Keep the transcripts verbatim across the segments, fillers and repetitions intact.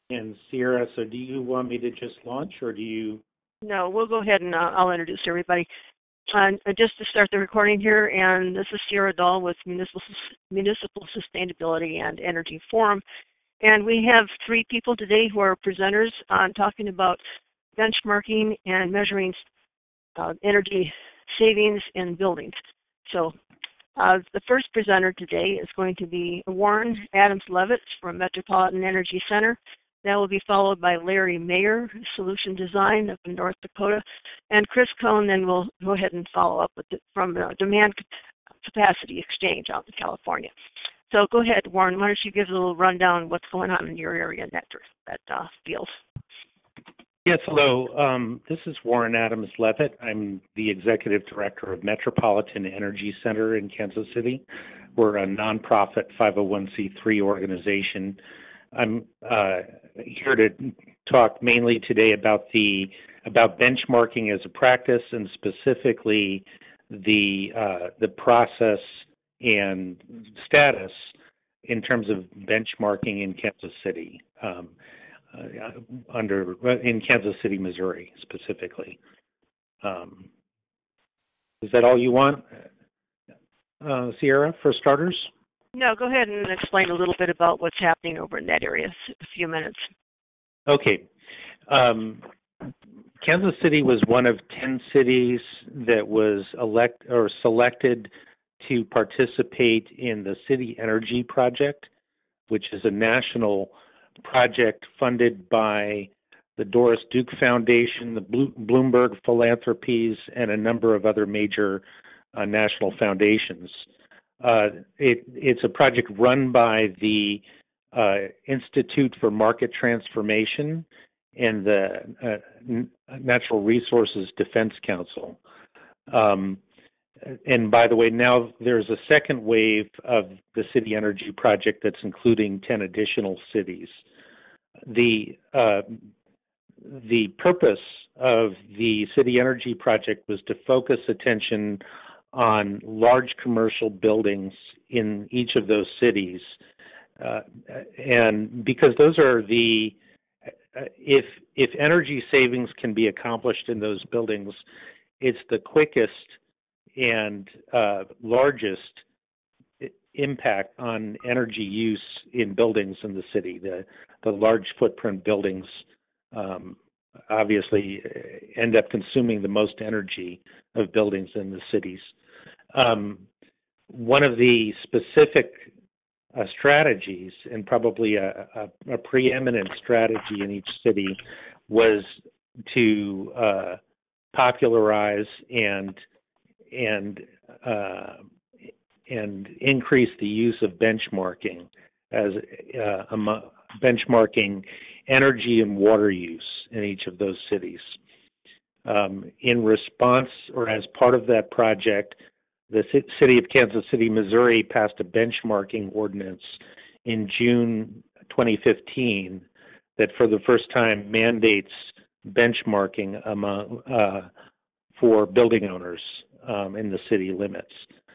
And Sierra, so do you want me to just launch, or do you? No, we'll go ahead and uh, I'll introduce everybody. Uh, just to start the recording here, and this is Sierra Dahl with Municipal, Municipal Sustainability and Energy Forum. And we have three people today who are presenters on talking about benchmarking and measuring uh, energy savings in buildings. So uh, the first presenter today is going to be Warren Adams-Levitt from Metropolitan Energy Center. That will be followed by Larry Mayer, Solution Design up in North Dakota, and Chris Cohn. Then we'll go ahead and follow up with it from the Demand Capacity Exchange out in California. So go ahead, Warren. Why don't you give us a little rundown of what's going on in your area in that, that uh, field? Yes, hello. Um, this is Warren Adams-Levitt. I'm the Executive Director of Metropolitan Energy Center in Kansas City. We're a nonprofit five oh one c three organization. I'm uh, here to talk mainly today about the about benchmarking as a practice, and specifically the uh, the process and status in terms of benchmarking in Kansas City, um, uh, under in Kansas City, Missouri, specifically. Um, is that all you want, uh, Sierra, for starters? No, go ahead and explain a little bit about what's happening over in that area, a few minutes. Okay. Um, Kansas City was one of ten cities that was elect or selected to participate in the City Energy Project, which is a national project funded by the Doris Duke Foundation, the Bloomberg Philanthropies, and a number of other major uh, national foundations. Uh, it, it's a project run by the uh, Institute for Market Transformation and the uh, Natural Resources Defense Council. Um, and by the way, now there's a second wave of the City Energy Project that's including ten additional cities. The uh, the purpose of the City Energy Project was to focus attention on large commercial buildings in each of those cities. Uh, and because those are the, uh, if if energy savings can be accomplished in those buildings, it's the quickest and uh, largest impact on energy use in buildings in the city. The, the large footprint buildings um, obviously end up consuming the most energy of buildings in the cities. Um, one of the specific uh, strategies, and probably a, a, a preeminent strategy in each city, was to uh, popularize and and uh, and increase the use of benchmarking as uh, among, benchmarking energy and water use in each of those cities. Um, in response, or as part of that project, the city of Kansas City, Missouri passed a benchmarking ordinance in June twenty fifteen that for the first time mandates benchmarking among uh, for building owners um, in the city limits,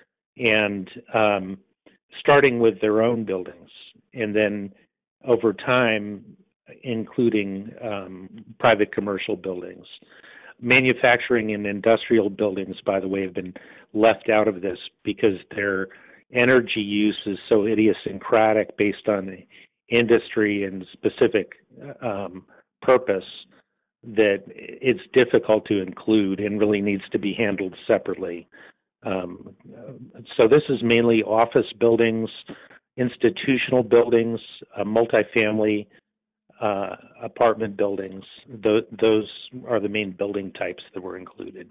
and um, starting with their own buildings, and then over time including um, private commercial buildings. Manufacturing and industrial buildings, by the way, have been left out of this because their energy use is so idiosyncratic based on the industry and specific um, purpose that it's difficult to include and really needs to be handled separately. Um, so this is mainly office buildings, institutional buildings, uh, multifamily Uh, apartment buildings. Th- those are the main building types that were included.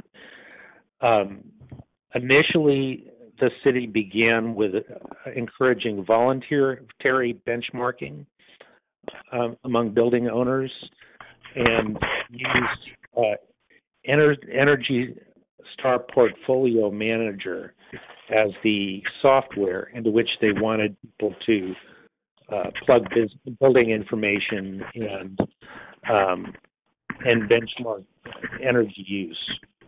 Um, initially, the city began with uh, encouraging voluntary benchmarking uh, among building owners and used uh, Ener- Energy Star Portfolio Manager as the software into which they wanted people to Uh, plug biz- building information and um, and benchmark energy use.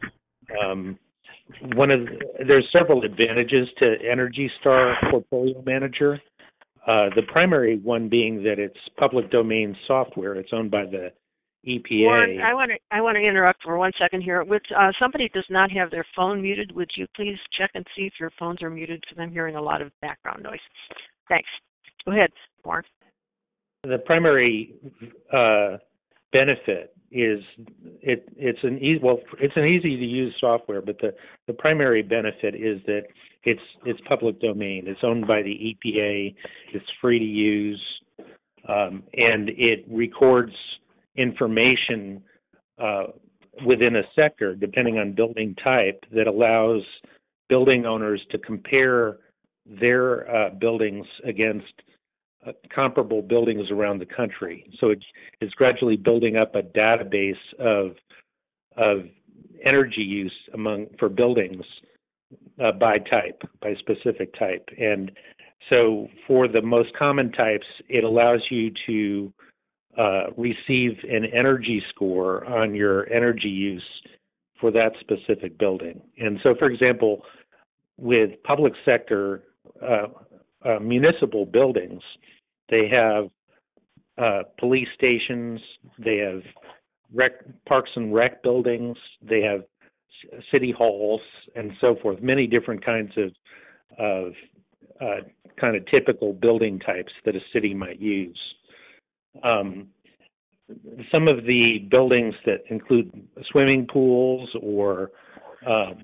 Um, one of the, there's several advantages to Energy Star Portfolio Manager. Uh, the primary one being that it's public domain software. It's owned by the E P A. Warren, I want to I want to interrupt for one second here. With uh, somebody does not have their phone muted, would you please check and see if your phones are muted, because I'm hearing a lot of background noise. Thanks. Go ahead, Warren. The primary uh, benefit is it it's an easy well it's an easy to use software, but the, the primary benefit is that it's it's public domain. It's owned by the E P A. It's free to use, um, and it records information uh, within a sector, depending on building type, that allows building owners to compare their uh, buildings against uh, comparable buildings around the country. So it's, it's gradually building up a database of of energy use among for buildings uh, by type, by specific type. And so for the most common types, it allows you to Uh, receive an energy score on your energy use for that specific building. And so, for example, with public sector uh, uh, municipal buildings, they have uh, police stations, they have rec, parks and rec buildings, they have city halls, and so forth, many different kinds of, of uh, kind of typical building types that a city might use. Um, some of the buildings that include swimming pools or um,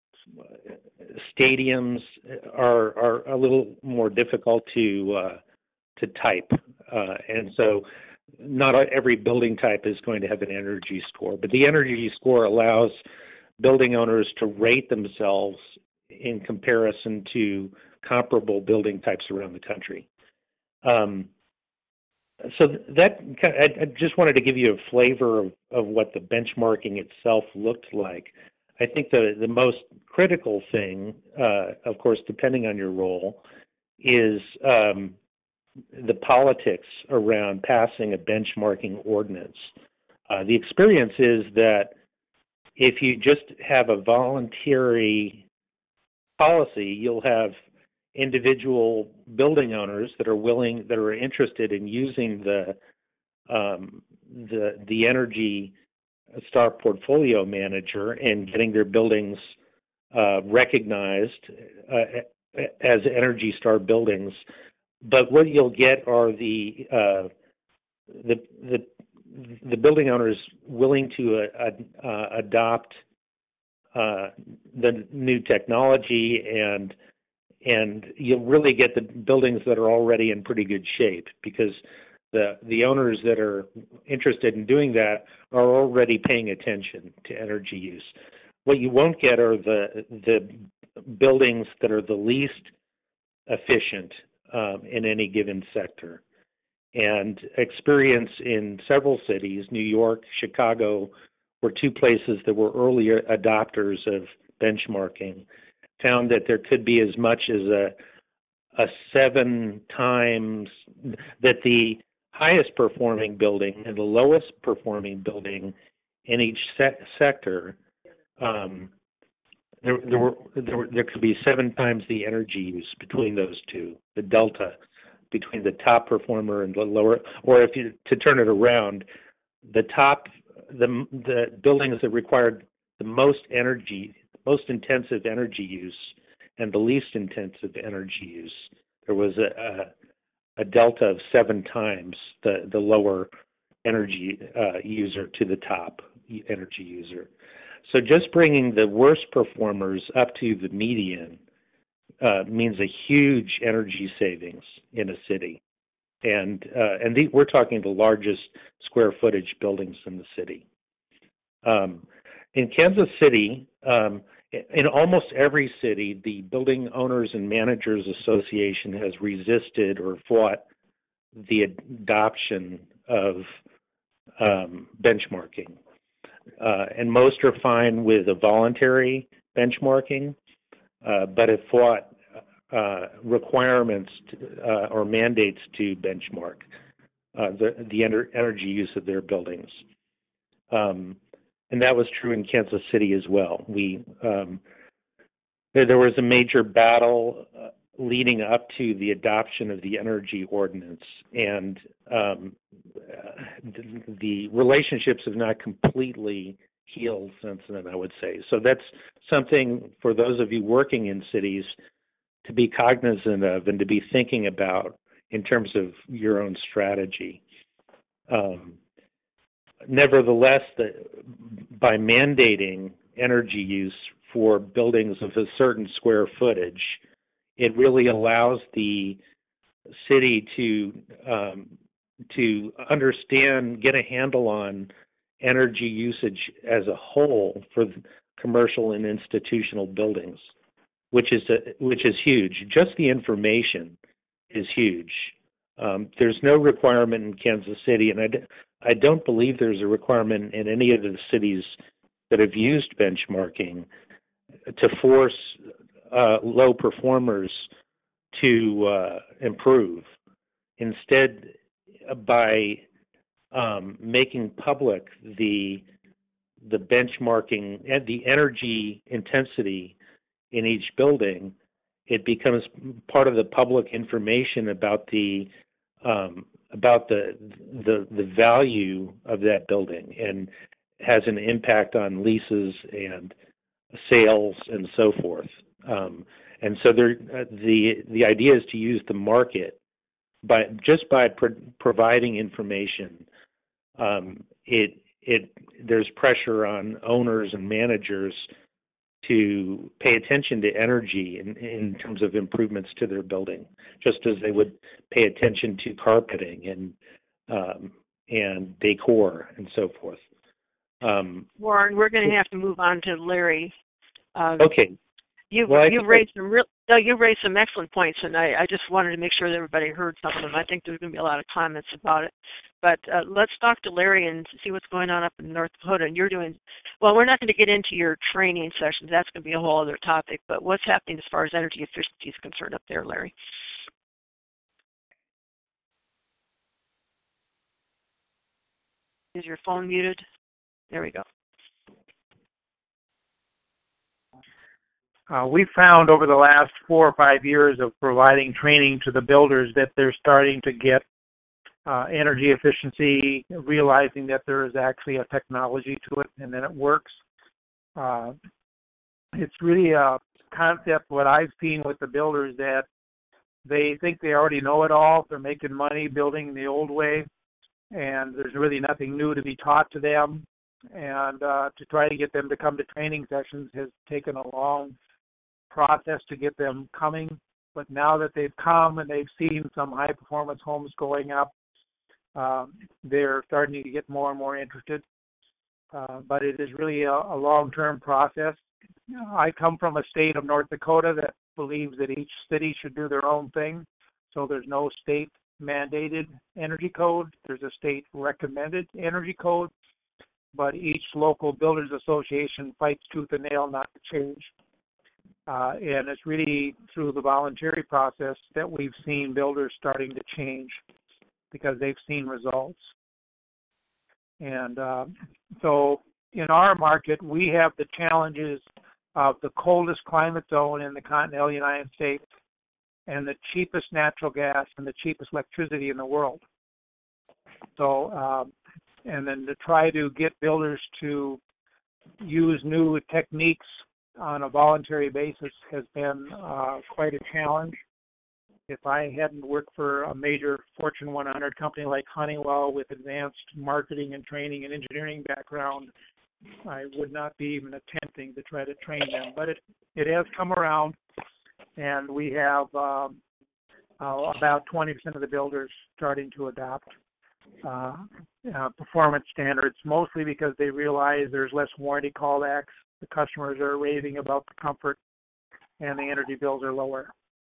stadiums are are a little more difficult to uh, to type, uh, and so not every building type is going to have an energy score. But the energy score allows building owners to rate themselves in comparison to comparable building types around the country. Um, So that I just wanted to give you a flavor of, of what the benchmarking itself looked like. I think the, the most critical thing, uh, of course, depending on your role, is um, the politics around passing a benchmarking ordinance. Uh, the experience is that if you just have a voluntary policy, you'll have individual building owners that are willing, that are interested in using the um, the the Energy Star portfolio manager and getting their buildings uh, recognized uh, as Energy Star buildings. But what you'll get are the uh, the the the building owners willing to uh, uh, adopt uh, the new technology, and and you'll really get the buildings that are already in pretty good shape, because the the owners that are interested in doing that are already paying attention to energy use. What you won't get are the the buildings that are the least efficient um, in any given sector. And experience in several cities, New York, Chicago, were two places that were early adopters of benchmarking, found that there could be as much as a a seven times, that the highest performing building and the lowest performing building in each se- sector, um, there, there were there were there could be seven times the energy use between those two, the delta between the top performer and the lower. Or if you to turn it around, the top the the buildings that required the most energy, most intensive energy use, and the least intensive energy use, there was a, a, a delta of seven times the, the lower energy uh, user to the top energy user. So just bringing the worst performers up to the median uh, means a huge energy savings in a city. And uh, and the, we're talking the largest square footage buildings in the city. Um, in Kansas City, um, in almost every city, the Building Owners and Managers Association has resisted or fought the adoption of um, benchmarking. Uh, and most are fine with a voluntary benchmarking, uh, but have fought uh, requirements to, uh, or mandates to benchmark uh, the, the ener- energy use of their buildings. Um, And that was true in Kansas City as well. We um, there, there was a major battle leading up to the adoption of the energy ordinance, and um, the, the relationships have not completely healed since then, I would say. So that's something for those of you working in cities to be cognizant of and to be thinking about in terms of your own strategy. Um, nevertheless, the, by mandating energy use for buildings of a certain square footage, it really allows the city to um, to understand, get a handle on energy usage as a whole for commercial and institutional buildings, which is a, which is huge. Just the information is huge. Um, there's no requirement in Kansas City, and I, I don't believe there's a requirement in any of the cities that have used benchmarking to force uh, low performers to uh, improve. Instead, by um, making public the the benchmarking and the energy intensity in each building, it becomes part of the public information about the um, about the, the the value of that building, and has an impact on leases and sales and so forth. Um, and so there, uh, the the idea is to use the market by just by pro- providing information. Um, it it there's pressure on owners and managers to pay attention to energy in, in terms of improvements to their building, just as they would pay attention to carpeting and um, and decor and so forth. Um, Warren, we're going to have to move on to Larry. Um, okay. You've, well, you've raised some real, no, you've raised some excellent points, and I, I just wanted to make sure that everybody heard some of them. I think there's going to be a lot of comments about it. But uh, let's talk to Larry and see what's going on up in North Dakota. And you're doing, well, we're not going to get into your training sessions. That's going to be a whole other topic. But what's happening as far as energy efficiency is concerned up there, Larry? Is your phone muted? There we go. Uh, we found over the last four or five years of providing training to the builders that they're starting to get uh, energy efficiency, realizing that there is actually a technology to it and that it works. Uh, it's really a concept, what I've seen with the builders, that they think they already know it all. They're making money building the old way, and there's really nothing new to be taught to them. And uh, to try to get them to come to training sessions has taken a long process to get them coming. But now that they've come and they've seen some high performance homes going up, um, they're starting to get more and more interested. Uh, but it is really a, a long-term process. You know, I come from a state of North Dakota that believes that each city should do their own thing. So there's no state mandated energy code. There's a state recommended energy code, but each local builders association fights tooth and nail not to change. Uh, and it's really through the voluntary process that we've seen builders starting to change because they've seen results. And uh, so in our market, we have the challenges of the coldest climate zone in the continental United States and the cheapest natural gas and the cheapest electricity in the world. So, um, and then to try to get builders to use new techniques on a voluntary basis has been uh, quite a challenge. If I hadn't worked for a major Fortune one hundred company like Honeywell with advanced marketing and training and engineering background, I would not be even attempting to try to train them. But it, it has come around, and we have um, uh, about twenty percent of the builders starting to adopt uh, uh, performance standards, mostly because they realize there's less warranty callbacks. The customers are raving about the comfort, and the energy bills are lower.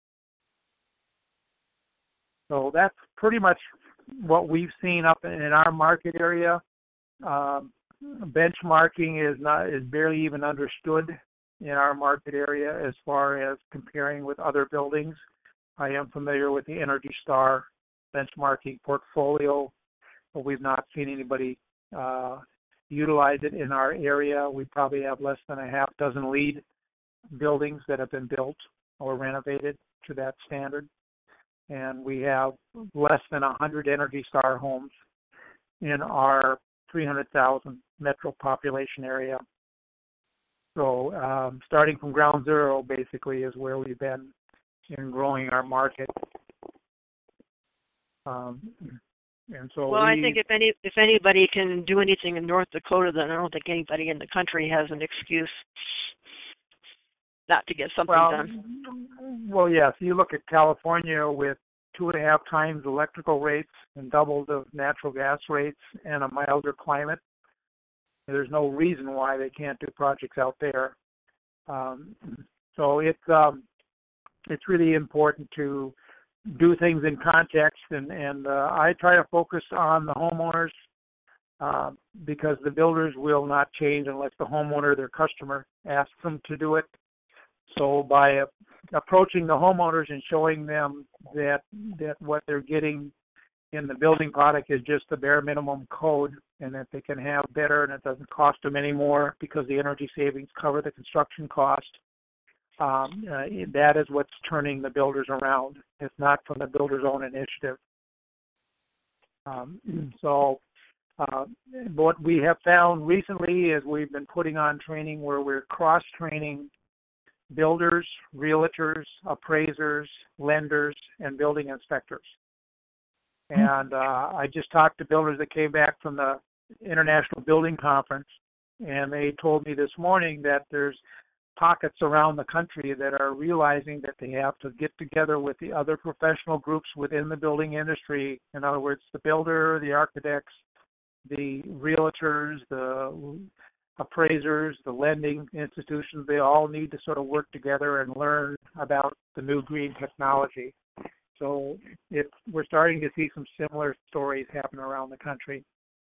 So that's pretty much what we've seen up in our market area. Um, benchmarking is not is barely even understood in our market area as far as comparing with other buildings. I am familiar with the Energy Star benchmarking portfolio, but we've not seen anybody uh, utilize it in our area. We probably have less than a half dozen LEED buildings that have been built or renovated to that standard. And we have less than one hundred Energy Star homes in our three hundred thousand metro population area. So um, starting from ground zero basically is where we've been in growing our market. Um, and so well, we, I think if any if anybody can do anything in North Dakota, then I don't think anybody in the country has an excuse not to get something well, done. Well, yes. You look at California with two and a half times electrical rates and double the natural gas rates and a milder climate. There's no reason why they can't do projects out there. Um, so it's um, it's really important to do things in context, and and uh, I try to focus on the homeowners uh, because the builders will not change unless the homeowner, their customer, asks them to do it. So by uh, approaching the homeowners and showing them that that what they're getting in the building product is just the bare minimum code, and that they can have better, and it doesn't cost them any more because the energy savings cover the construction cost. Um, uh, that is what's turning the builders around. It's not from the builder's own initiative. Um, so uh, what we have found recently is we've been putting on training where we're cross-training builders, realtors, appraisers, lenders, and building inspectors. And uh, I just talked to builders that came back from the International Building Conference, and they told me this morning that there's pockets around the country that are realizing that they have to get together with the other professional groups within the building industry. In other words, the builder, the architects, the realtors, the appraisers, the lending institutions. They all need to sort of work together and learn about the new green technology. So it, we're starting to see some similar stories happen around the country.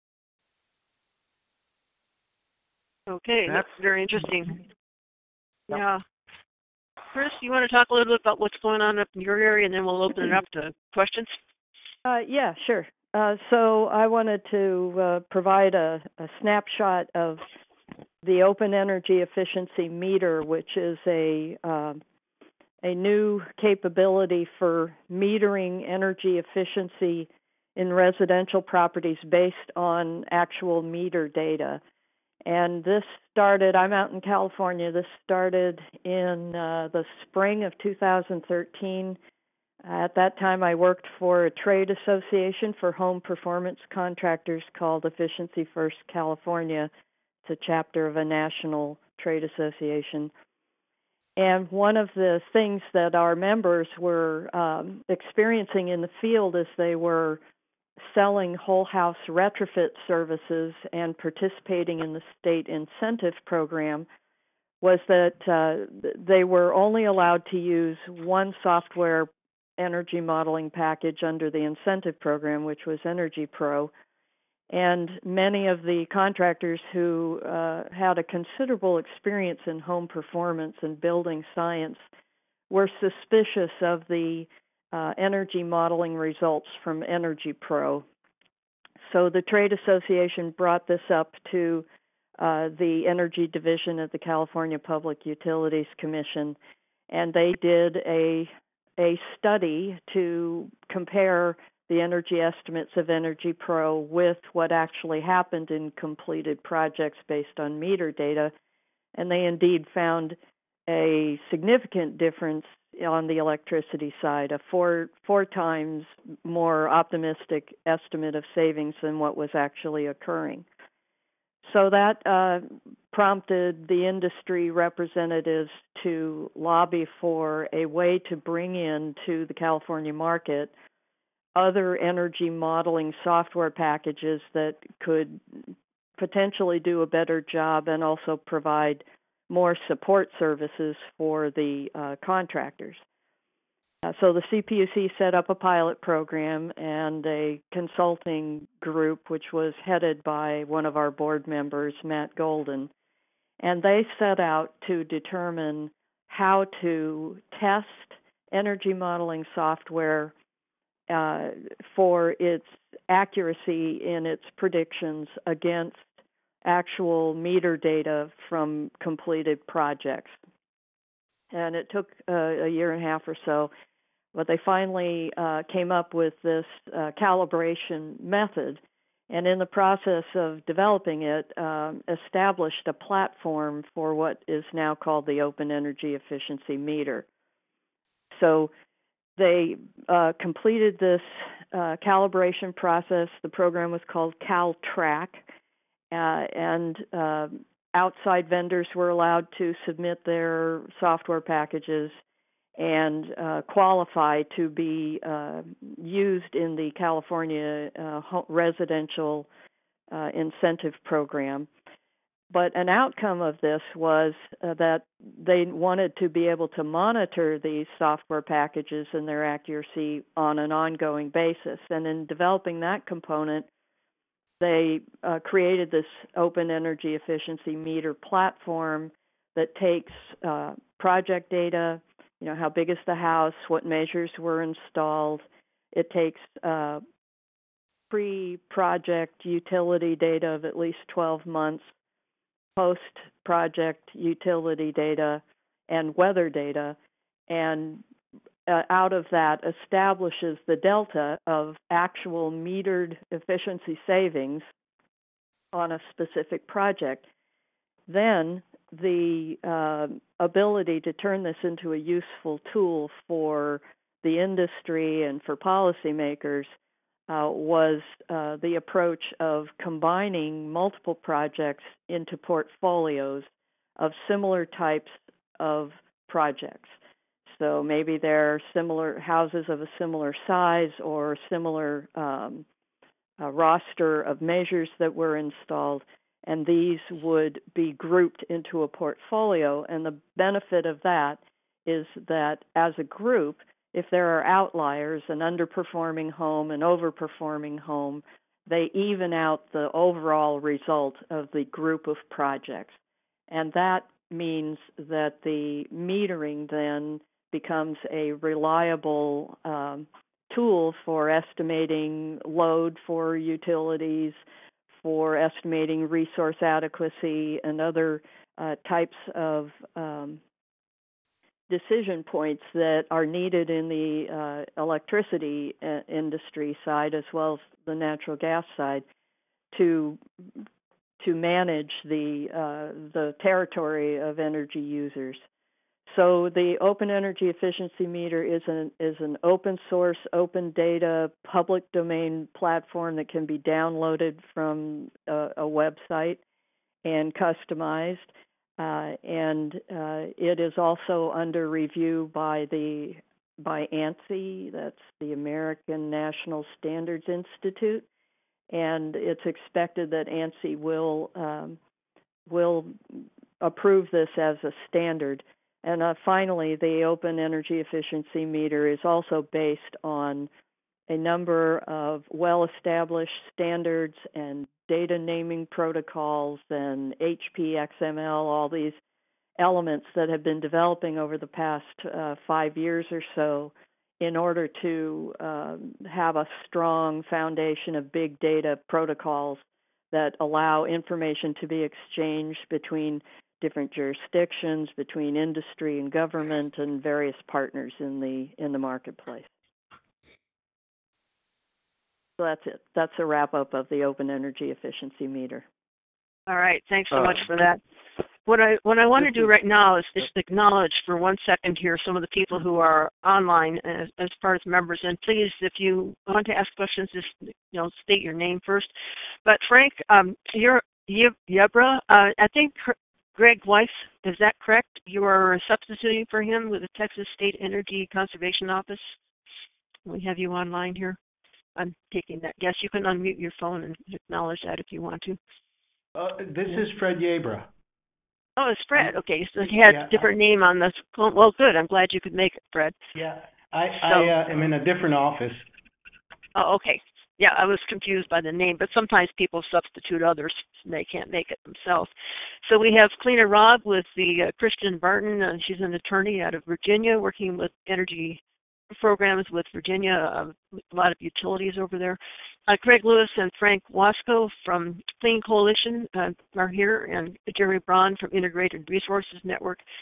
Okay, That's, that's very interesting. Yep. Yeah. Chris, you want to talk a little bit about what's going on up in your area, and then we'll open it up to questions? Uh, yeah, sure. Uh, so I wanted to uh, provide a, a snapshot of the Open Energy Efficiency Meter, which is a uh, a new capability for metering energy efficiency in residential properties based on actual meter data. And this started, I'm out in California, this started in uh, the spring of two thousand thirteen. At that time, I worked for a trade association for home performance contractors called Efficiency First California. It's a chapter of a national trade association. And one of the things that our members were um, experiencing in the field as they were selling whole house retrofit services and participating in the state incentive program was that uh, they were only allowed to use one software energy modeling package under the incentive program, which was Energy Pro. And many of the contractors who uh, had a considerable experience in home performance and building science were suspicious of the uh, energy modeling results from Energy Pro. So the trade association brought this up to uh, the Energy Division of the California Public Utilities Commission, and they did a a study to compare the energy estimates of Energy Pro with what actually happened in completed projects based on meter data, and they indeed found a significant difference on the electricity side, a four four times more optimistic estimate of savings than what was actually occurring. So that uh, prompted the industry representatives to lobby for a way to bring in to the California market other energy modeling software packages that could potentially do a better job and also provide more support services for the uh, contractors. Uh, so the C P U C set up a pilot program and a consulting group, which was headed by one of our board members, Matt Golden, and they set out to determine how to test energy modeling software uh, for its accuracy in its predictions against actual meter data from completed projects. and it took uh, a year and a half or so. But they finally uh, came up with this uh, calibration method, and in the process of developing it, um, established a platform for what is now called the Open Energy Efficiency Meter. So they uh, completed this uh, calibration process. The program was called CalTrack, uh, and uh, outside vendors were allowed to submit their software packages and uh, qualify to be uh, used in the California uh, residential uh, incentive program. But an outcome of this was uh, that they wanted to be able to monitor these software packages and their accuracy on an ongoing basis. And in developing that component, they uh, created this Open Energy Efficiency Meter platform that takes uh, project data, you know, how big is the house, what measures were installed. It takes uh, pre-project utility data of at least twelve months, post-project utility data, and weather data, and uh, out of that establishes the delta of actual metered efficiency savings on a specific project. Then the uh, ability to turn this into a useful tool for the industry and for policymakers uh, was uh, the approach of combining multiple projects into portfolios of similar types of projects. So maybe they're similar houses of a similar size or similar um, uh, roster of measures that were installed, and these would be grouped into a portfolio. And the benefit of that is that as a group, if there are outliers, an underperforming home, an overperforming home, they even out the overall result of the group of projects. And that means that the metering then becomes a reliable um, tool for estimating load for utilities, for estimating resource adequacy, and other uh, types of um, decision points that are needed in the uh, electricity uh, industry side as well as the natural gas side to to manage the uh, the territory of energy users. So the Open Energy Efficiency Meter is an is an open source, open data, public domain platform that can be downloaded from a, a website and customized. Uh, and uh, it is also under review by the by ANSI, that's the American National Standards Institute, and it's expected that ANSI will um, will approve this as a standard. And uh, finally, the Open Energy Efficiency Meter is also based on a number of well-established standards and data naming protocols and H P X M L, all these elements that have been developing over the past uh, five years or so in order to uh, have a strong foundation of big data protocols that allow information to be exchanged between different jurisdictions, between industry and government, and various partners in the in the marketplace. So that's it. That's a wrap-up of the Open Energy Efficiency Meter. All right. Thanks so Uh, much for that. What I what I want to do right now is just acknowledge for one second here some of the people who are online as, as part of members. And please, if you want to ask questions, just you know state your name first. But Frank, um, you're Yebra. Uh, I think Greg Weiss, is that correct? You are substituting for him with the Texas State Energy Conservation Office. We have you online here. I'm taking that guess. You can unmute your phone and acknowledge that if you want to. Uh, this is Fred Yebra. Oh, it's Fred. Okay, so he had yeah, a different I, name on the phone. Well, good. I'm glad you could make it, Fred. Yeah, I, so, I uh, am in a different office. Oh, okay. Yeah, I was confused by the name, but sometimes people substitute others and they can't make it themselves. So we have Cleaner Rob with the uh, Christian Barton, and she's an attorney out of Virginia working with energy programs with Virginia, uh, a lot of utilities over there. Uh, Craig Lewis and Frank Wasco from Clean Coalition uh, are here, and Jerry Braun from Integrated Resources Network.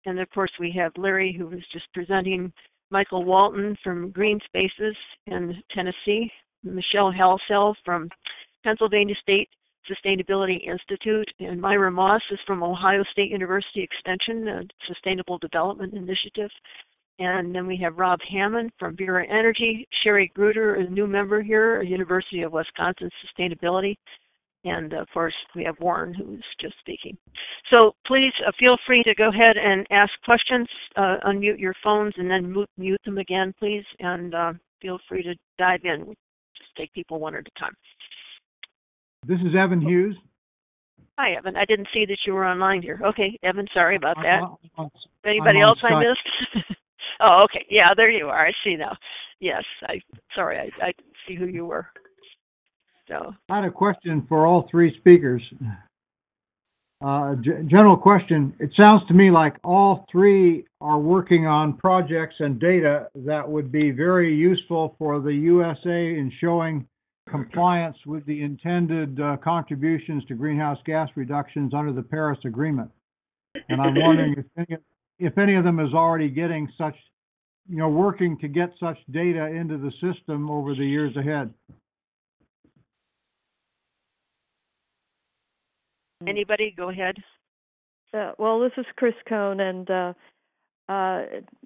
And of course, we have Larry, who was just presenting, Michael Walton from Green Spaces in Tennessee, Michelle Halsell from Pennsylvania State Sustainability Institute, and Myra Moss is from Ohio State University Extension, a Sustainable Development Initiative. And then we have Rob Hammond from Vera Energy, Sherry Gruder, a new member here, University of Wisconsin Sustainability, and of course we have Warren, who's just speaking. So please uh, feel free to go ahead and ask questions, uh, unmute your phones, and then mute, mute them again, please, and uh, feel free to dive in. Just take people one at a time. This is Evan Hughes. Hi, Evan. I didn't see that you were online here. Okay, Evan, sorry about that. I'm on, Anybody I'm else Skype. I missed? Oh, okay. Yeah, there you are. I see now. Yes, I. Sorry, I, I see who you were. So I had a question for all three speakers. Uh, g- general question. It sounds to me like all three are working on projects and data that would be very useful for the U S A in showing compliance with the intended uh, contributions to greenhouse gas reductions under the Paris Agreement. And I'm wondering if any, if any of them is already getting such, you know, working to get such data into the system over the years ahead. anybody, go ahead. Uh, well, this is Chris Cohn, and uh, uh,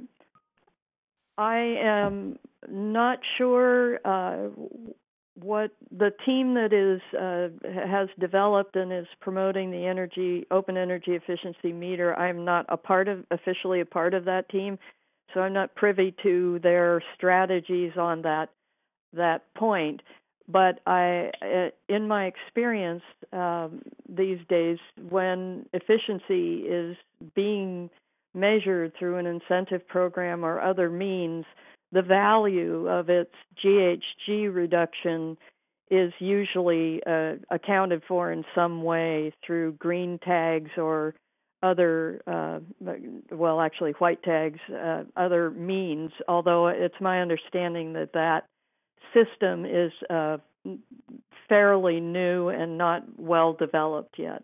I am not sure uh, what the team that is uh, has developed and is promoting the energy open energy efficiency meter. I'm not a part of officially a part of that team, so I'm not privy to their strategies on that that point. But I, in my experience um, these days, when efficiency is being measured through an incentive program or other means, the value of its G H G reduction is usually uh, accounted for in some way through green tags or other, uh, well, actually white tags, uh, other means, although it's my understanding that that system is uh, fairly new and not well developed yet.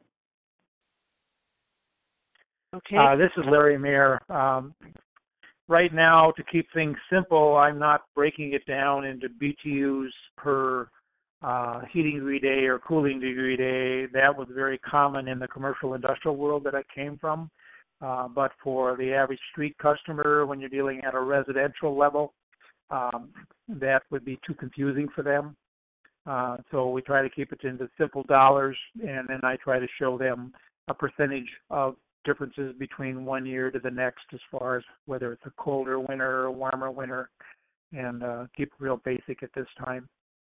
Okay. Uh, this is Larry Mayer. Um, right now, to keep things simple, I'm not breaking it down into B T Us per uh, heating degree day or cooling degree day. That was very common in the commercial industrial world that I came from. Uh, but for the average street customer, when you're dealing at a residential level, um, that would be too confusing for them. Uh, so we try to keep it into simple dollars, and then I try to show them a percentage of differences between one year to the next as far as whether it's a colder winter or a warmer winter, and uh, keep it real basic at this time.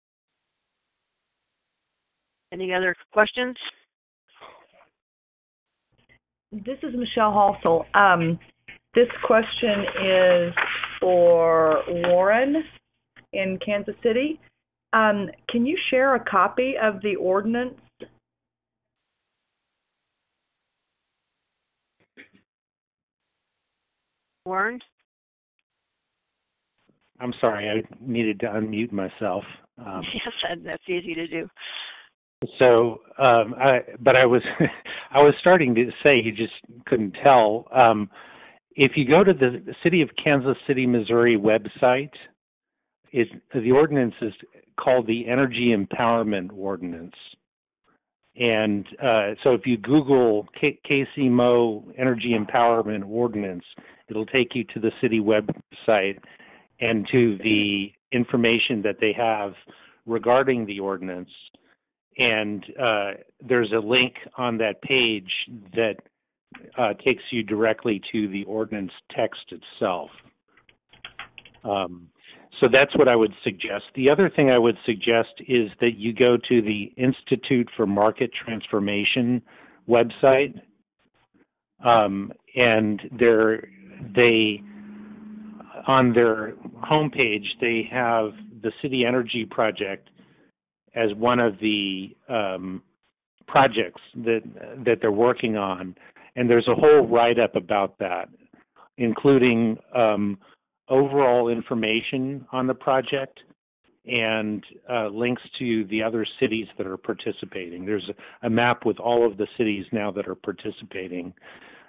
Any other questions? This is Michelle Halsell. Um, this question is for Warren in Kansas City. Um, can you share a copy of the ordinance? Warren? I'm sorry, I needed to unmute myself. Um, Yes, that, that's easy to do. So, um, I, but I was, I was starting to say, you just couldn't tell. Um, if you go to the City of Kansas City, Missouri website, it, the ordinance is called the Energy Empowerment Ordinance. And uh, so if you Google K- KCMO Energy Empowerment Ordinance, it'll take you to the city website and to the information that they have regarding the ordinance. And uh, there's a link on that page that uh, takes you directly to the ordinance text itself. Um, so that's what I would suggest. The other thing I would suggest is that you go to the Institute for Market Transformation website, um, and they're, they, on their homepage, they have the City Energy Project as one of the um, projects that that they're working on, and there's a whole write-up about that, including um, overall information on the project and uh, links to the other cities that are participating. There's a, a map with all of the cities now that are participating.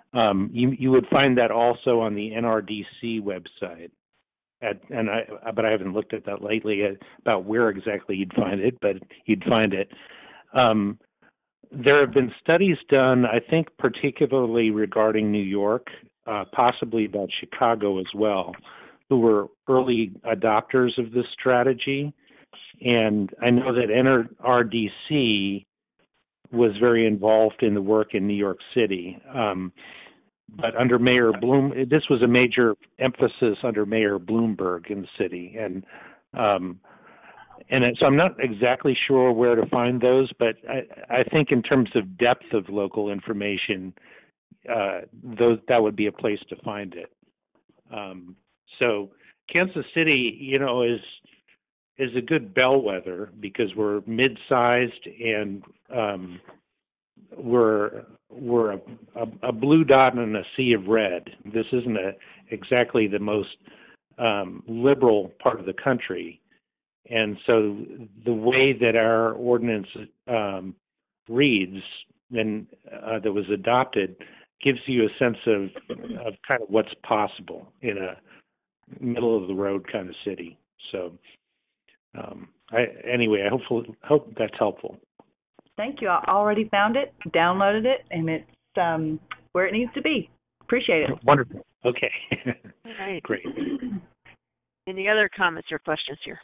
Um, you you would find that also on the N R D C website. At, and I, but I haven't looked at that lately uh, about where exactly you'd find it, but you'd find it. Um, there have been studies done, I think, particularly regarding New York, uh, possibly about Chicago as well, who were early adopters of this strategy. And I know that N R D C was very involved in the work in New York City. Um, but under Mayor Bloom, this was a major emphasis under Mayor Bloomberg in the city. And um, and so I'm not exactly sure where to find those, but I, I think in terms of depth of local information, uh, those that would be a place to find it. Um, so Kansas City, you know, is is a good bellwether because we're mid-sized and um, we're we're a, a, a blue dot in a sea of red. This isn't a, exactly the most um, liberal part of the country, and so the way that our ordinance um, reads and uh, that was adopted gives you a sense of of kind of what's possible in a middle of the road kind of city. So. Um, I, anyway, I hopefully hope that's helpful. Thank you. I already found it, downloaded it, and it's um, where it needs to be. Appreciate it. Wonderful. Okay. All right. Great. Any other comments or questions here?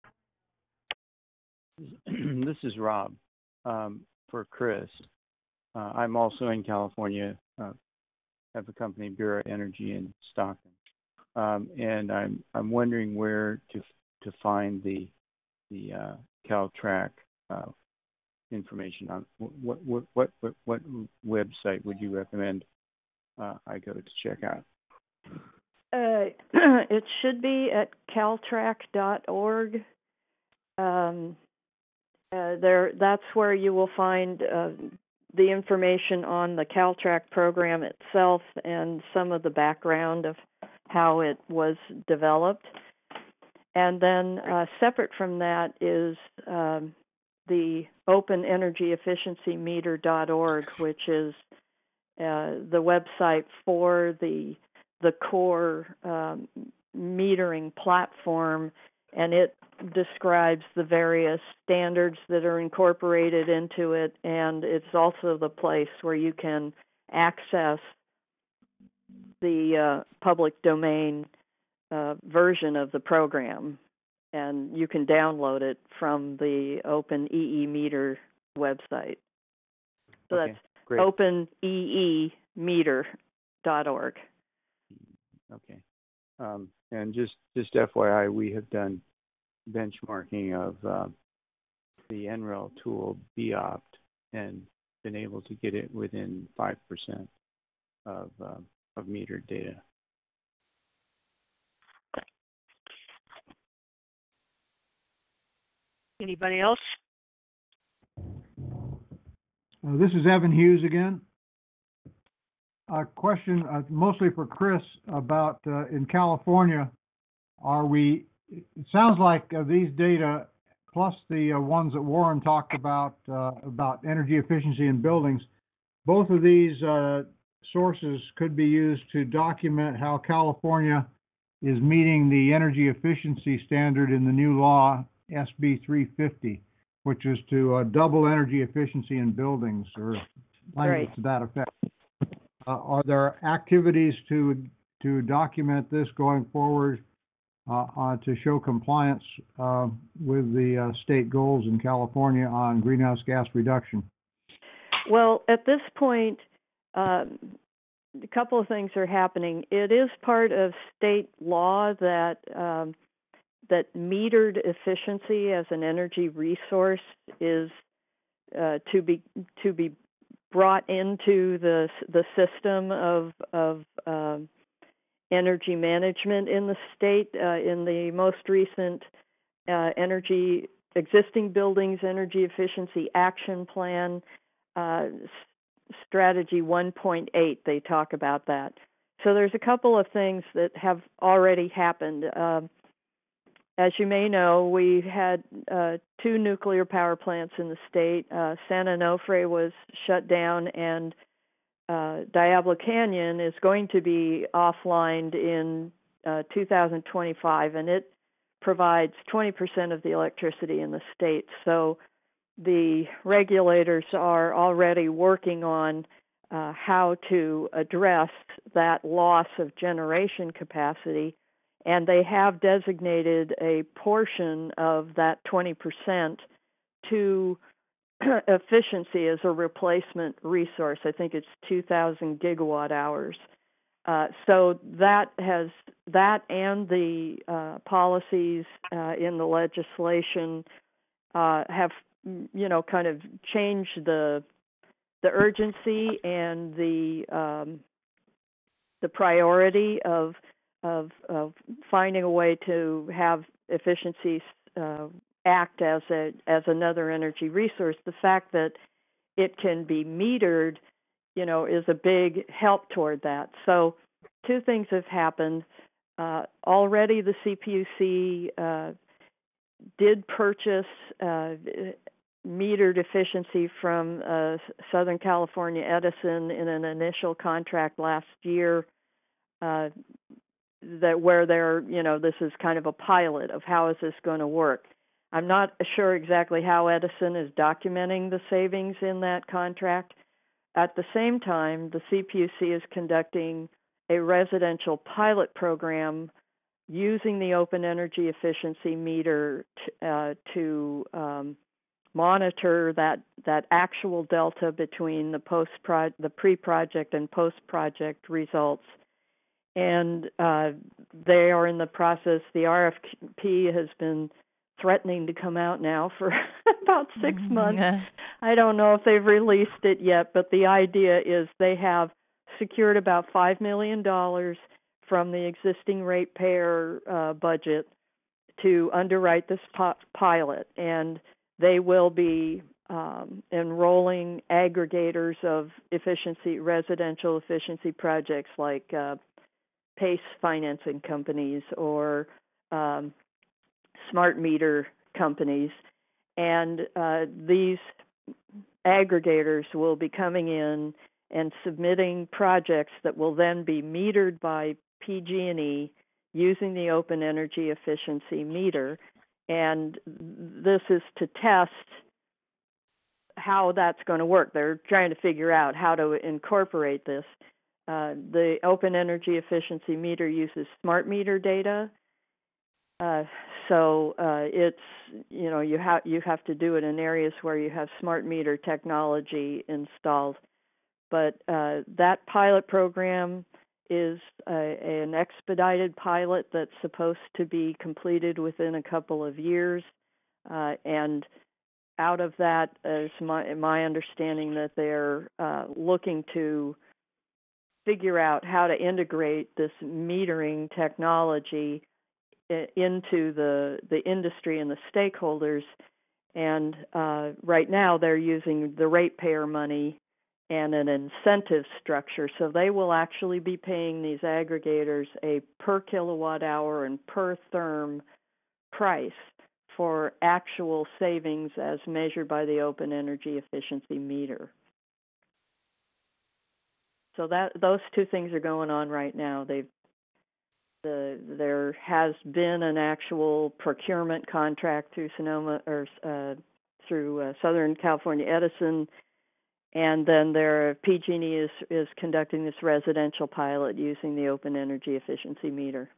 This is Rob um, for Chris. Uh, I'm also in California. Uh, have a company, Bureau Energy in Stockton, um, and I'm I'm wondering where to to find the the uh, Caltrac uh, information on what what, what what what website would you recommend uh, I go to check out? Uh, it should be at caltrac dot org. Um, uh, there, that's where you will find uh, the information on the Caltrac program itself and some of the background of how it was developed. And then uh, separate from that is um, the open energy efficiency meter dot org, which is uh, the website for the the core um, metering platform, and it describes the various standards that are incorporated into it, and it's also the place where you can access the uh, public domain Uh, version of the program, and you can download it from the Open E E Meter website. So Okay, that's great. open e e meter dot org. Okay. Um, and just, just F Y I, we have done benchmarking of uh, the N R E L tool BOPT and been able to get it within five percent of, uh, of metered data. Anybody else? Uh, this is Evan Hughes again. A question uh, mostly for Chris about uh, in California, are we, it sounds like uh, these data plus the uh, ones that Warren talked about, uh, about energy efficiency in buildings, both of these uh, sources could be used to document how California is meeting the energy efficiency standard in the new law, S B three fifty, which is to uh, double energy efficiency in buildings, or language Right. to that effect. Uh, are there activities to to document this going forward uh, uh, to show compliance uh, with the uh, state goals in California on greenhouse gas reduction? Well, at this point, um, a couple of things are happening. It is part of state law that um, that metered efficiency as an energy resource is uh, to be to be brought into the the system of of um, energy management in the state. Uh, in the most recent uh, energy existing buildings energy efficiency action plan, uh, strategy one point eight, they talk about that. So there's a couple of things that have already happened. Um, As you may know, we had uh, two nuclear power plants in the state. Uh, San Onofre was shut down, and uh, Diablo Canyon is going to be offlined in uh, two thousand twenty-five, and it provides twenty percent of the electricity in the state. So the regulators are already working on uh, how to address that loss of generation capacity, and they have designated a portion of that twenty percent to efficiency as a replacement resource. I think it's two thousand gigawatt hours. Uh, so that has that and the uh, policies uh, in the legislation uh, have, you know, kind of changed the the urgency and the um, the priority of of of finding a way to have efficiency uh, act as a as another energy resource. The fact that it can be metered, you know, is a big help toward that. So two things have happened. Uh, already the C P U C uh, did purchase uh, metered efficiency from uh, Southern California Edison in an initial contract last year, uh, that where they're, you know, this is kind of a pilot of how is this going to work. I'm not sure exactly how Edison is documenting the savings in that contract. At the same time, the C P U C is conducting a residential pilot program using the open energy efficiency meter t- uh, to um, monitor that that actual delta between the post pro- the pre-project and post-project results. And uh, they are in the process. The R F P has been threatening to come out now for about six months. I don't know if they've released it yet, but the idea is they have secured about five million dollars from the existing ratepayer uh, budget to underwrite this po- pilot, and they will be um, enrolling aggregators of efficiency, residential efficiency projects like uh, PACE financing companies or um, smart meter companies, and uh, these aggregators will be coming in and submitting projects that will then be metered by P G and E using the open energy efficiency meter. And this is to test how that's going to work. They're trying to figure out how to incorporate this. Uh, the open energy efficiency meter uses smart meter data. Uh, so uh, it's, you know, you have you have to do it in areas where you have smart meter technology installed. But uh, that pilot program is a, an expedited pilot that's supposed to be completed within a couple of years. Uh, and out of that is my, my understanding that they're uh, looking to figure out how to integrate this metering technology into the the industry and the stakeholders. And uh, right now they're using the ratepayer money and an incentive structure. So they will actually be paying these aggregators a per kilowatt hour and per therm price for actual savings as measured by the open energy efficiency meter. So that those two things are going on right now. They've The, there has been an actual procurement contract through Sonoma or uh, through uh, Southern California Edison, and then their P G and E is is conducting this residential pilot using the open energy efficiency meter.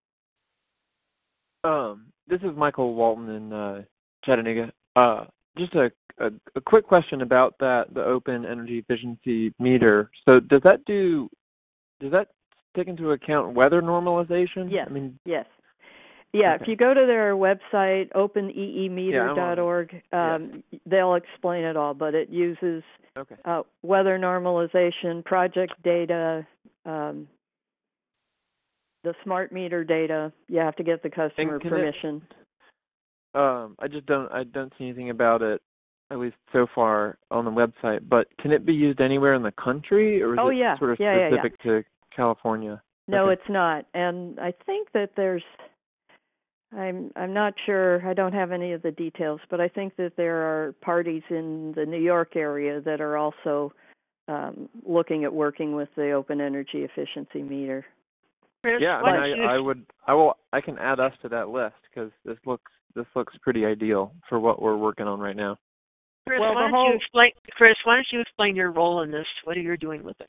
Um, this is Michael Walton in uh, Chattanooga. Uh, just a, a a quick question about that the open energy efficiency meter. So does that do does that take into account weather normalization? Yes. I mean, yes. Yeah, okay. If you go to their website, open e e meter dot org, yeah, um, yeah. they'll explain it all, but it uses okay. uh, weather normalization, project data, um, the smart meter data. You have to get the customer permission. It, um, I just don't, I don't see anything about it, at least so far, on the website, but can it be used anywhere in the country, or is oh, it yeah. sort of yeah, specific yeah, yeah. to California? No, okay. it's not. And I think that there's, I'm I'm not sure, I don't have any of the details, but I think that there are parties in the New York area that are also um, looking at working with the open energy efficiency meter. Chris, Yeah, I why mean, don't you I, I would, I will, I can add us to that list because this looks, this looks pretty ideal for what we're working on right now. Chris, Well, why the don't whole- you explain? Chris, why don't you explain your role in this? What are you doing with it?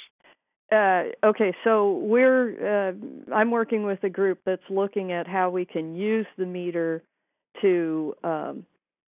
Uh, okay, so we're uh, I'm working with a group that's looking at how we can use the meter to um,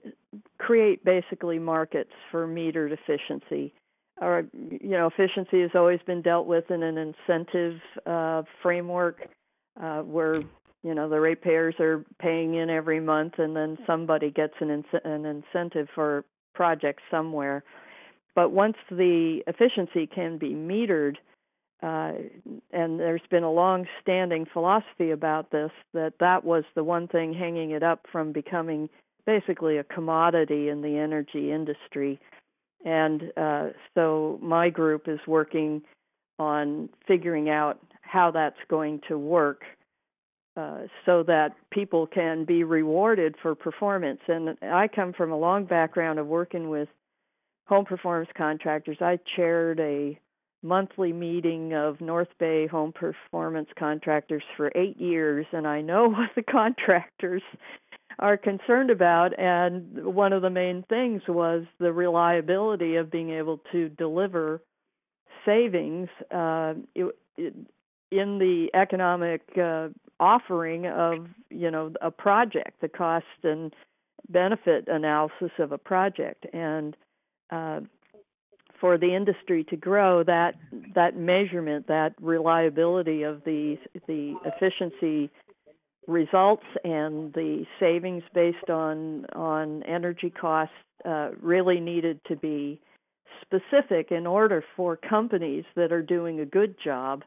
create basically markets for metered efficiency. Or, you know, efficiency has always been dealt with in an incentive uh, framework uh, where, you know, the ratepayers are paying in every month and then somebody gets an, in- an incentive for projects somewhere. But once the efficiency can be metered, uh, and there's been a long-standing philosophy about this, that that was the one thing hanging it up from becoming basically a commodity in the energy industry. And uh, so my group is working on figuring out how that's going to work uh, so that people can be rewarded for performance. And I come from a long background of working with home performance contractors. I chaired a monthly meeting of North Bay home performance contractors for eight years, and I know what the contractors are concerned about, and one of the main things was the reliability of being able to deliver savings uh, it, it, in the economic uh, offering of, you know, a project, the cost and benefit analysis of a project. And uh, for the industry to grow, that that measurement, that reliability of the the efficiency results and the savings based on on energy costs uh, really needed to be specific in order for companies that are doing a good job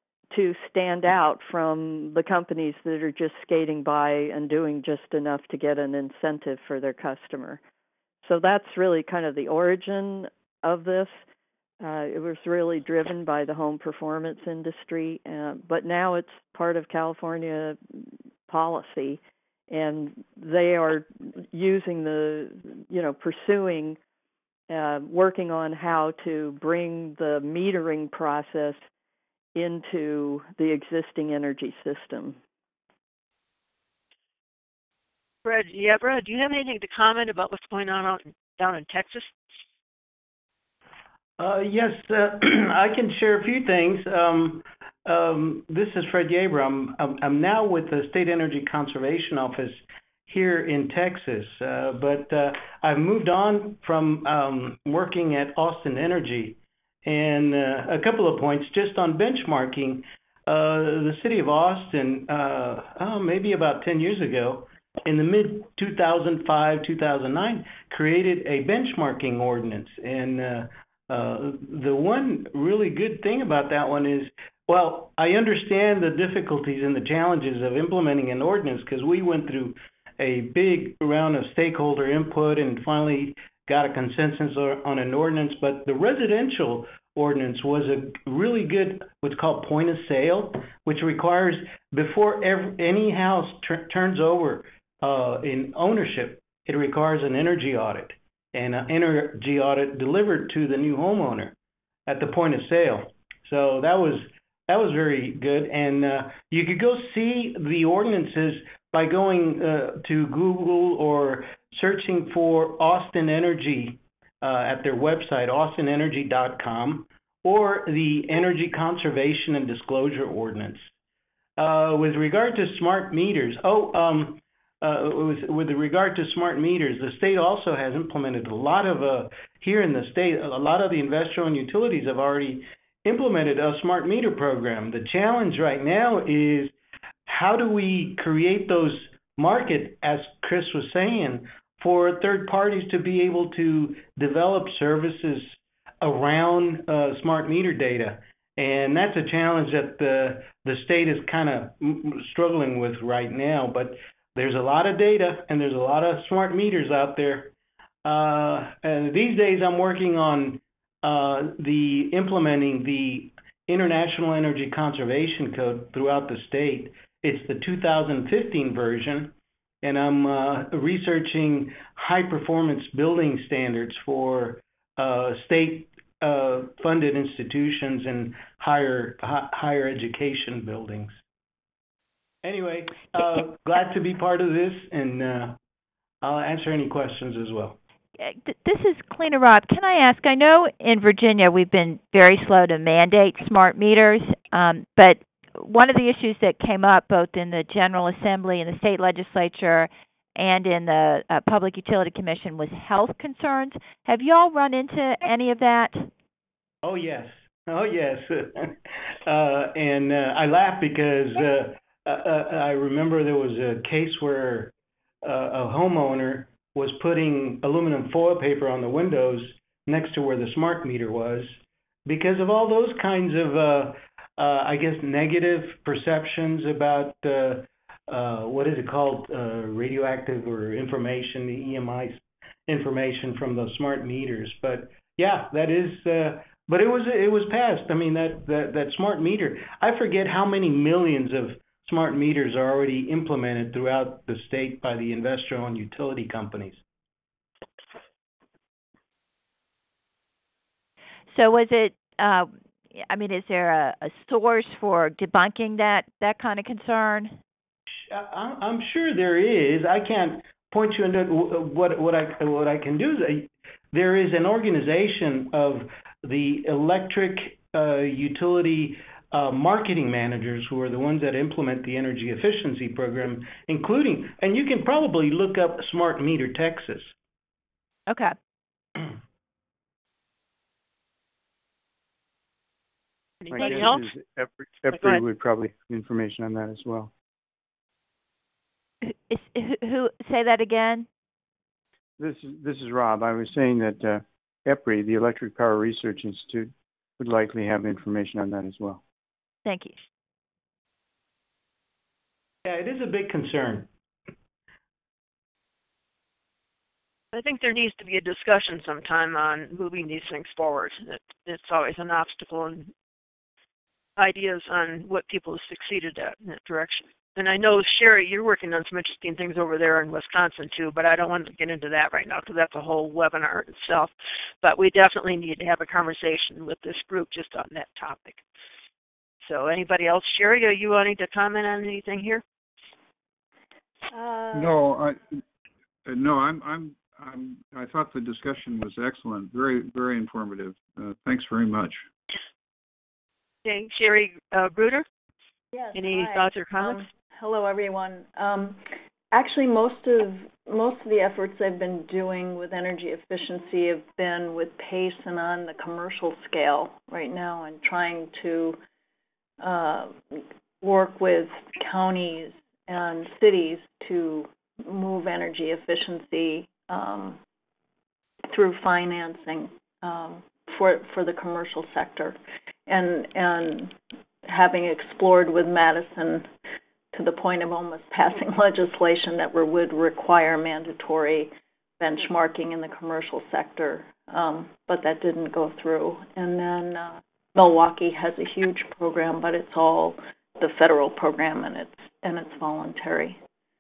to stand out from the companies that are just skating by and doing just enough to get an incentive for their customer. So that's really kind of the origin of this. Uh, it was really driven by the home performance industry, uh, but now it's part of California policy, and they are using the, you know, pursuing, uh, working on how to bring the metering process into the existing energy system. Fred Yebra, do you have anything to comment about what's going on out down in Texas? Uh, yes, uh, I can share a few things. Um, um, this is Fred Yebra. I'm, I'm, I'm now with the State Energy Conservation Office here in Texas, uh, but uh, I've moved on from um, working at Austin Energy. And uh, a couple of points just on benchmarking. Uh, the city of Austin, uh, oh, maybe about ten years ago, in the mid two thousand five, two thousand nine, created a benchmarking ordinance. And uh, uh, the one really good thing about that one is, well, I understand the difficulties and the challenges of implementing an ordinance because we went through a big round of stakeholder input and finally got a consensus on an ordinance. But the residential ordinance was a really good, what's called point of sale, which requires before every, any house t- turns over uh, in ownership, it requires an energy audit, and an energy audit delivered to the new homeowner at the point of sale. So that was that was very good, and uh, you could go see the ordinances by going uh, to Google or searching for Austin Energy uh, at their website, austin energy dot com, or the Energy Conservation and Disclosure Ordinance. Uh, with regard to smart meters, oh, um, uh, with, with regard to smart meters, the state also has implemented a lot of, uh, here in the state, a lot of the investor-owned utilities have already implemented a smart meter program. The challenge right now is how do we create those market, as Chris was saying, for third parties to be able to develop services around uh, smart meter data. And that's a challenge that the the state is kind of struggling with right now. But there's a lot of data and there's a lot of smart meters out there. Uh, and these days I'm working on uh, the implementing the International Energy Conservation Code throughout the state. It's the two thousand fifteen version, and I'm uh, researching high performance building standards for uh, state uh, funded institutions and higher hi, higher education buildings. Anyway, uh, glad to be part of this, and uh, I'll answer any questions as well. This is Cleaner Rob. Can I ask, I know in Virginia we've been very slow to mandate smart meters, um, but one of the issues that came up both in the General Assembly and the state legislature and in the uh, Public Utility Commission was health concerns. Have you all run into any of that? Oh, yes. Oh, yes. uh, and uh, I laugh because uh, uh, I remember there was a case where uh, a homeowner was putting aluminum foil paper on the windows next to where the smart meter was because of all those kinds of, uh, uh, I guess, negative perceptions about, uh, uh, what is it called, uh, radioactive or information, the E M I information from those smart meters. But, yeah, that is, uh, but it was it was passed. I mean, that, that, that smart meter, I forget how many millions of smart meters are already implemented throughout the state by the investor-owned utility companies. So was it, uh, I mean, is there a, a source for debunking that, that kind of concern? I, I'm sure there is. I can't point you into what, what, I, what I can do. Is there is an organization of the electric uh, utility Uh, marketing managers who are the ones that implement the energy efficiency program, including, and you can probably look up Smart Meter Texas. Okay. Anybody else? EPRI, EPRI would probably have information on that as well. Is, who, who say that again? This is this is Rob. I was saying that uh, EPRI, the Electric Power Research Institute, would likely have information on that as well. Thank you. Yeah, it is a big concern. I think there needs to be a discussion sometime on moving these things forward. It, it's always an obstacle and ideas on what people have succeeded at in that direction. And I know, Sherry, you're working on some interesting things over there in Wisconsin, too, but I don't want to get into that right now because that's a whole webinar itself. But we definitely need to have a conversation with this group just on that topic. So anybody else? Sherry, are you wanting to comment on anything here? Uh, no, I no, I'm I'm I'm I thought the discussion was excellent, very very informative. Uh, thanks very much. Okay, Sherry uh, Bruder. Yes. Any hi. thoughts or comments? Um, hello, everyone. Um, actually, most of most of the efforts I've been doing with energy efficiency have been with PACE and on the commercial scale right now, and trying to Uh, work with counties and cities to move energy efficiency um, through financing um, for for the commercial sector, and and having explored with Madison to the point of almost passing legislation that would require mandatory benchmarking in the commercial sector, um, but that didn't go through. And then uh, Milwaukee has a huge program, but it's all the federal program, and it's and it's voluntary.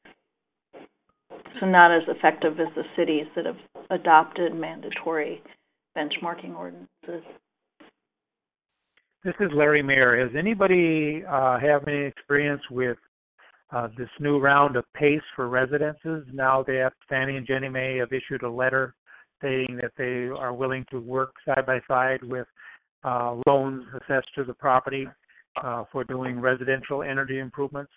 So not as effective as the cities that have adopted mandatory benchmarking ordinances. This is Larry Mayer. Has anybody uh, have any experience with uh, this new round of PACE for residences? Now that Fannie and Ginnie Mae have issued a letter stating that they are willing to work side by side with uh, loans assessed to the property uh, for doing residential energy improvements.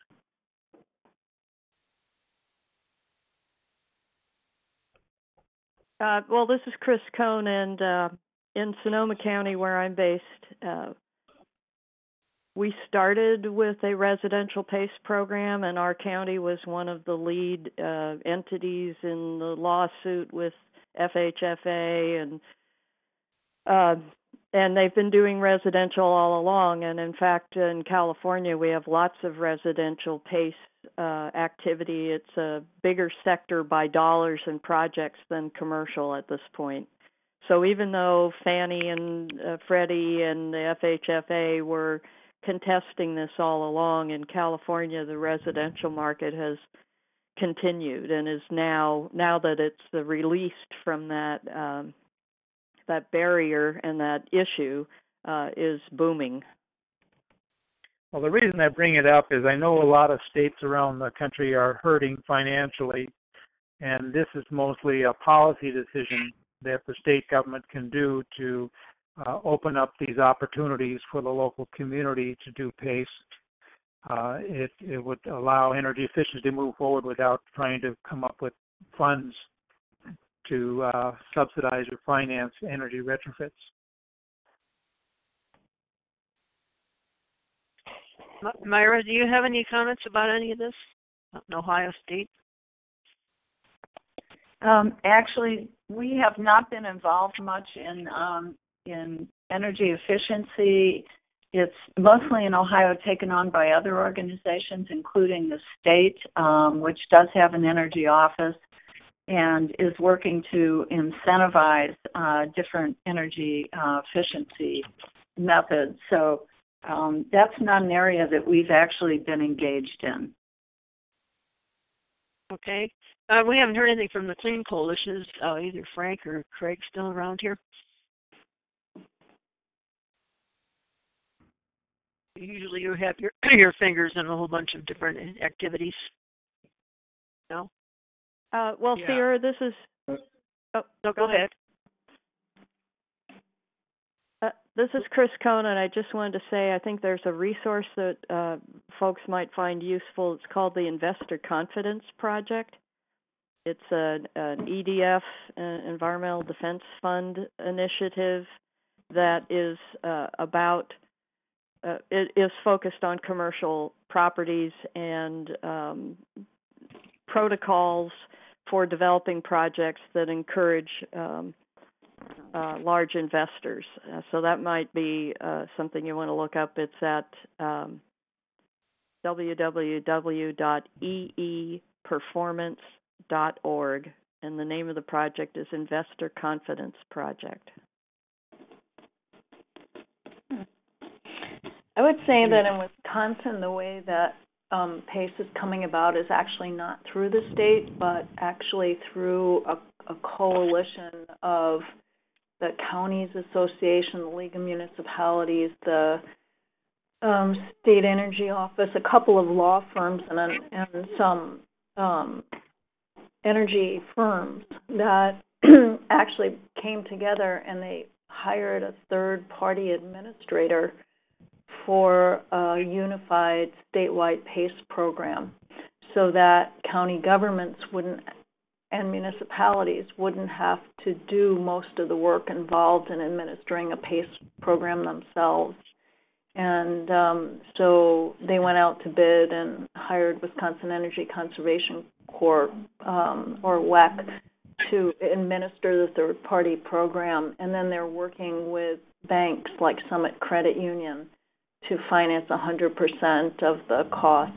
Uh, well, this is Chris Cohn, and uh, in Sonoma County, where I'm based, uh, we started with a residential PACE program, and our county was one of the lead uh, entities in the lawsuit with F H F A, and uh, and they've been doing residential all along. And in fact, in California, we have lots of residential PACE uh, activity. It's a bigger sector by dollars and projects than commercial at this point. So even though Fannie and uh, Freddie and the F H F A were contesting this all along, in California, the residential market has continued and is now, now that it's released from that um, that barrier and that issue uh, is booming. Well, the reason I bring it up is I know a lot of states around the country are hurting financially, and this is mostly a policy decision that the state government can do to uh, open up these opportunities for the local community to do PACE. Uh, it, it would allow energy efficiency to move forward without trying to come up with funds to uh, subsidize or finance energy retrofits. Myra, do you have any comments about any of this in Ohio State? Um, actually, we have not been involved much in um, in energy efficiency. It's mostly in Ohio taken on by other organizations, including the state, um, which does have an energy office and is working to incentivize uh, different energy uh, efficiency methods. So um, that's not an area that we've actually been engaged in. Okay. Uh, we haven't heard anything from the Clean Coalition. Is uh, either Frank or Craig still around here? Usually you have your your fingers in a whole bunch of different activities. No? Uh, well, Yeah. Sierra, this is... Oh, No, go ahead. Uh, this is Chris Cohn, and I just wanted to say I think there's a resource that uh, folks might find useful. It's called the Investor Confidence Project. It's a, an E D F, uh, Environmental Defense Fund initiative that is uh, about, uh, it is focused on commercial properties and um, protocols for developing projects that encourage um, uh, large investors. Uh, so that might be uh, something you want to look up. It's at um, w w w dot e e performance dot org, and the name of the project is Investor Confidence Project. I would say that in Wisconsin, the way that um, PACE is coming about is actually not through the state, but actually through a, a coalition of the Counties Association, the League of Municipalities, the um, State Energy Office, a couple of law firms, and, and some um, energy firms that actually came together, and they hired a third-party administrator for a unified statewide PACE program so that county governments wouldn't and municipalities wouldn't have to do most of the work involved in administering a PACE program themselves. And um, so they went out to bid and hired Wisconsin Energy Conservation Corp, um, or W E C, to administer the third-party program. And then they're working with banks like Summit Credit Union to finance one hundred percent of the cost.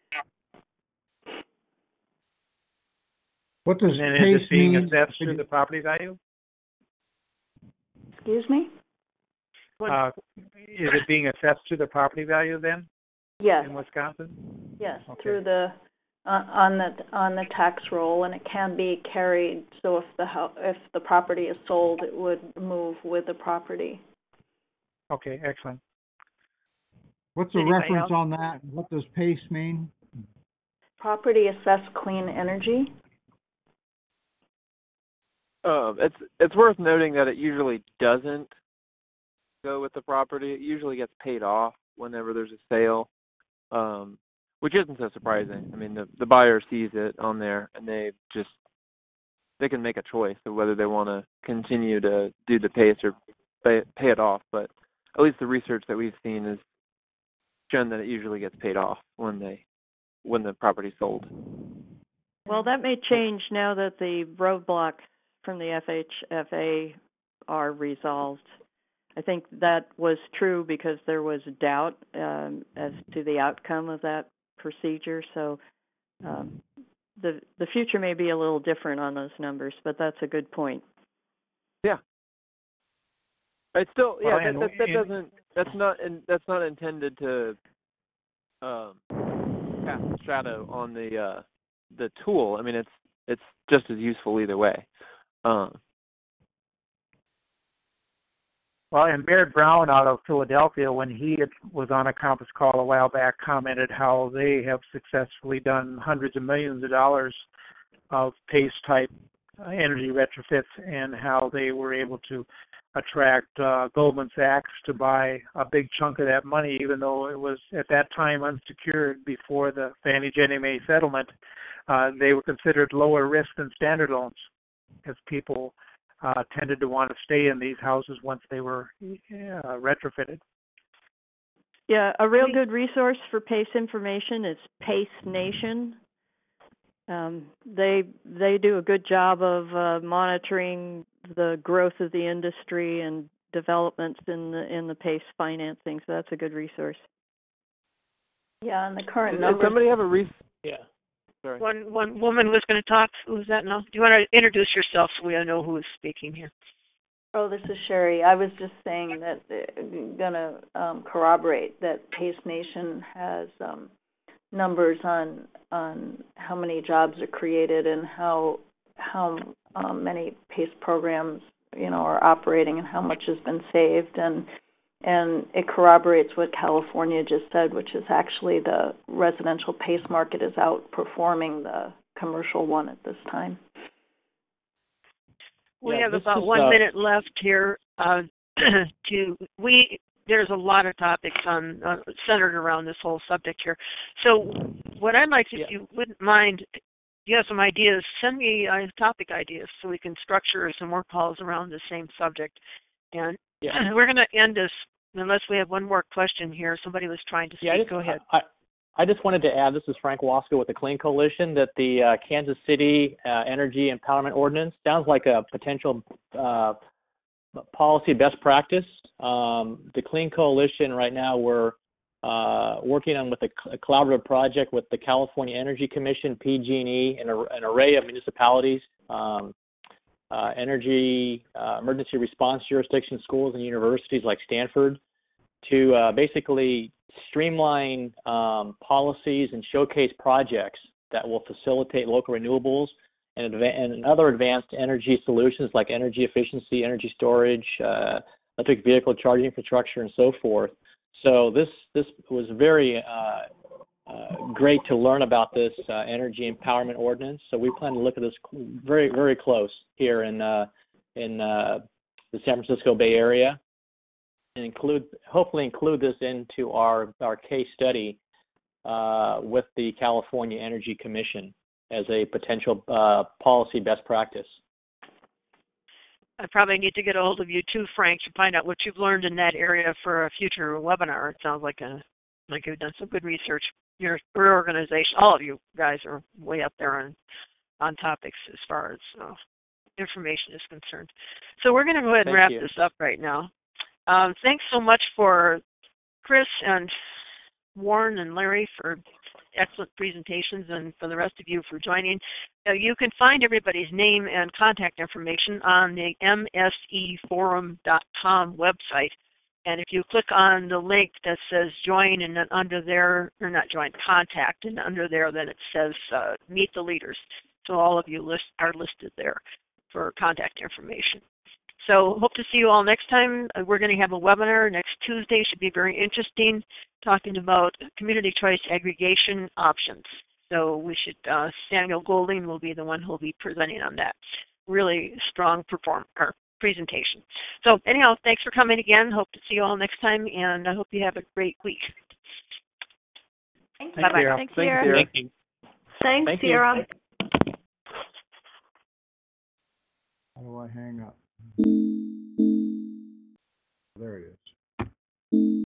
What does And then is PACE it being mean? assessed through the property value? Excuse me? Uh, is it being assessed to the property value then? Yes. In Wisconsin? Yes, Okay. through the uh, on the on the tax roll, and it can be carried. So if the ho- if the property is sold, it would move with the property. Okay, excellent. What's the Anybody reference else? on that? What does PACE mean? Property assessed clean energy. Um, it's it's worth noting that it usually doesn't go with the property. It usually gets paid off whenever there's a sale, um, which isn't so surprising. I mean, the the buyer sees it on there, and they just they can make a choice of whether they want to continue to do the PACE or pay, pay it off. But at least the research that we've seen has shown that it usually gets paid off when they when the property's sold. Well, that may change now that the roadblocks from the F H F A are resolved. I think that was true because there was doubt um, as to the outcome of that procedure. So um, the the future may be a little different on those numbers, but that's a good point. Yeah. It's still yeah. Well, that, and- that, that and- doesn't. That's not. And that's not intended to um, cast a shadow on the uh, the tool. I mean, it's it's just as useful either way. Um, Well, and Baird Brown out of Philadelphia, when he had, was on a conference call a while back, commented how they have successfully done hundreds of millions of dollars of PACE-type uh, energy retrofits, and how they were able to attract uh, Goldman Sachs to buy a big chunk of that money, even though it was at that time unsecured before the Fannie Ginnie Mae settlement. Uh, they were considered lower risk than standard loans, because people uh, tended to want to stay in these houses once they were uh, retrofitted. Yeah, a real good resource for PACE information is PACE Nation. Um, they they do a good job of uh, monitoring the growth of the industry and developments in the in the PACE financing. So that's a good resource. Yeah, and the current Does numbers. somebody have a re- Yeah. Sorry. One one woman was going to talk. Who's that now? Do you want to introduce yourself so we know who is speaking here? Oh, this is Sherry. I was just saying that uh, going to um, corroborate that PACE Nation has um, numbers on on how many jobs are created and how how um, many PACE programs you know are operating and how much has been saved, and and it corroborates what California just said, which is actually the residential PACE market is outperforming the commercial one at this time. We Yeah, have this about is, one uh, minute left here. Uh, to we there's a lot of topics on uh, centered around this whole subject here. So what I'd like to, Yeah. if you wouldn't mind, if you have some ideas, send me uh, topic ideas so we can structure some more calls around the same subject. And Yeah. we're going to end this unless we have one more question here. Somebody was trying to speak. Yeah, I just, Go ahead. I, I just wanted to add, this is Frank Wasco with the Clean Coalition, that the uh, Kansas City uh, Energy Empowerment Ordinance sounds like a potential uh, policy best practice. Um, the Clean Coalition right now, we're uh, working on with a, a collaborative project with the California Energy Commission, P G and E, and a, an array of municipalities, um, uh, energy uh, emergency response jurisdiction schools and universities like Stanford, to uh, basically streamline um, policies and showcase projects that will facilitate local renewables and, adva- and other advanced energy solutions like energy efficiency, energy storage, uh, electric vehicle charging infrastructure, and so forth. So this this was very uh, uh, great to learn about this uh, energy empowerment ordinance. So we plan to look at this very very close here in uh, in uh, the San Francisco Bay Area, and include hopefully include this into our our case study uh, with the California Energy Commission as a potential uh, policy best practice. I probably need to get a hold of you too, Frank, to find out what you've learned in that area for a future webinar. It sounds like a like you've done some good research. Your, your organization, all of you guys, are way up there on on topics as far as uh, information is concerned. So we're going to go ahead and Thank wrap you. this up right now. Um, thanks so much for Chris and Warren and Larry for excellent presentations, and for the rest of you for joining. Uh, you can find everybody's name and contact information on the M S E forum dot com website. And if you click on the link that says join, and then under there, or not join, contact, and under there then it says uh, meet the leaders. So all of you list, are listed there for contact information. So hope to see you all next time. Uh, we're going to have a webinar next Tuesday. Should be very interesting, talking about community choice aggregation options. So we should, uh, Samuel Golding will be the one who will be presenting on that. Really strong perform or presentation. So anyhow, thanks for coming again. Hope to see you all next time, and I hope you have a great week. Thank you. Bye-bye. Thanks, Sierra. Thank you. Thanks, Thank you. Sierra. How do I hang up?